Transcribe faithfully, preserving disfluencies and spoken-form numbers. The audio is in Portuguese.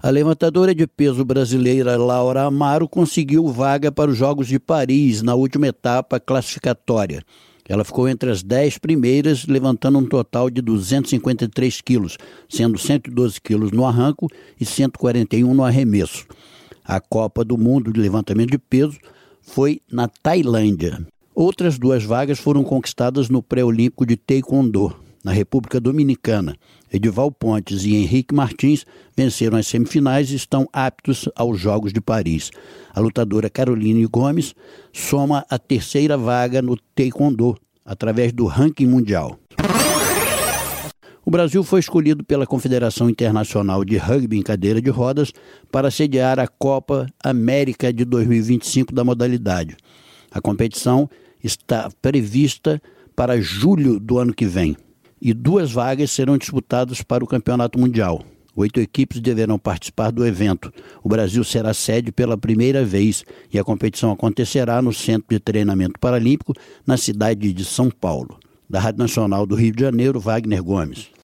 A levantadora de peso brasileira Laura Amaro conseguiu vaga para os Jogos de Paris na última etapa classificatória. Ela ficou entre as dez primeiras, levantando um total de duzentos e cinquenta e três quilos, sendo cento e doze quilos no arranco e cento e quarenta e um no arremesso. A Copa do Mundo de levantamento de peso foi na Tailândia. Outras duas vagas foram conquistadas no pré-olímpico de Taekwondo, na República Dominicana. Edival Pontes e Henrique Martins venceram as semifinais e estão aptos aos Jogos de Paris. A lutadora Caroline Gomes soma a terceira vaga no Taekwondo, através do ranking mundial. O Brasil foi escolhido pela Confederação Internacional de Rugby em Cadeira de Rodas para sediar a Copa América de dois mil e vinte e cinco da modalidade. A competição está prevista para julho do ano que vem. E duas vagas serão disputadas para o Campeonato Mundial. Oito equipes deverão participar do evento. O Brasil será sede pela primeira vez e a competição acontecerá no Centro de Treinamento Paralímpico, na cidade de São Paulo. Da Rádio Nacional do Rio de Janeiro, Wagner Gomes.